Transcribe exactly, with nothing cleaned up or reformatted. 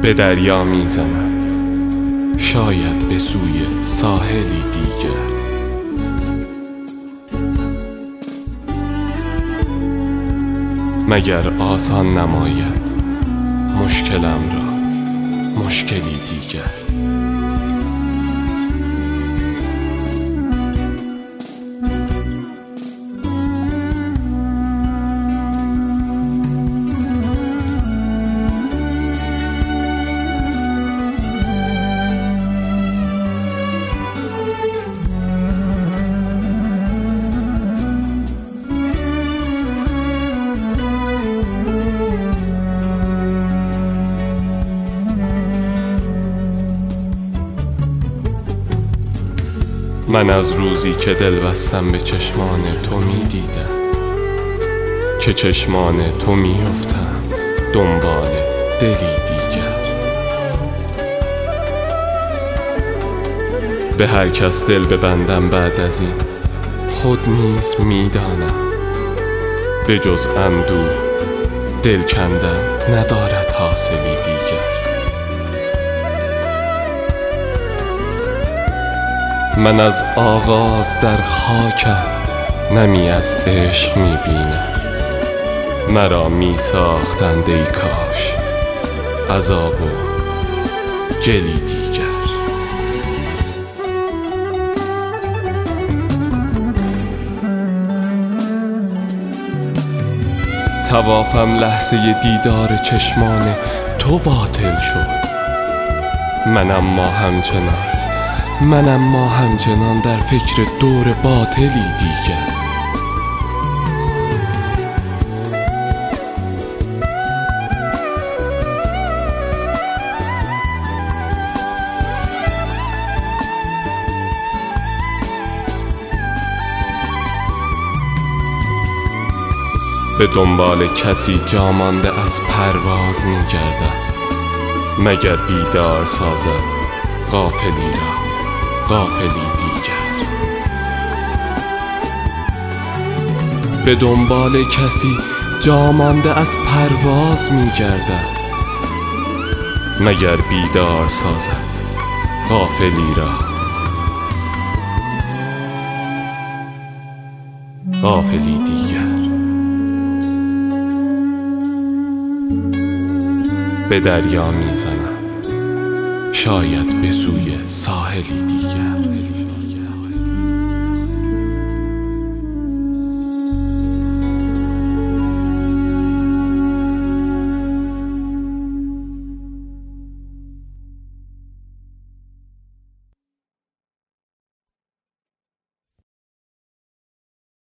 به دریا میزند، شاید به سوی ساحلی دیگر. مگر آسان نماید مشکلم را مشکلی دیگر. من از روزی که دل بستم به چشمان تو می دیدم که چشمان تو می افتند دنبال دلی دیگر. به هر کس دل ببندم بعد از این خود نیز می دانم به جز اندوه دل کندن ندارد حاصلی دیگر. من از آغاز در خاکم نمی از عشق می بینم. مرا می ساختند ای کاش عذاب و گلی دیگر. طوافم لحظه دیدار چشمان تو باطل شد. من اما همچنان من اما همچنان در فکر دور باطلی دیگر. به دنبال کسی جا مانده از پرواز می گردم، مگر بیدار سازد غافلی را غافلی دیگر. به دنبال کسی جا مانده از پرواز می گردم، مگر بیدار سازد غافلی را غافلی دیگر. به دریا می زنم، شاید به سوی ساحلی دیگر.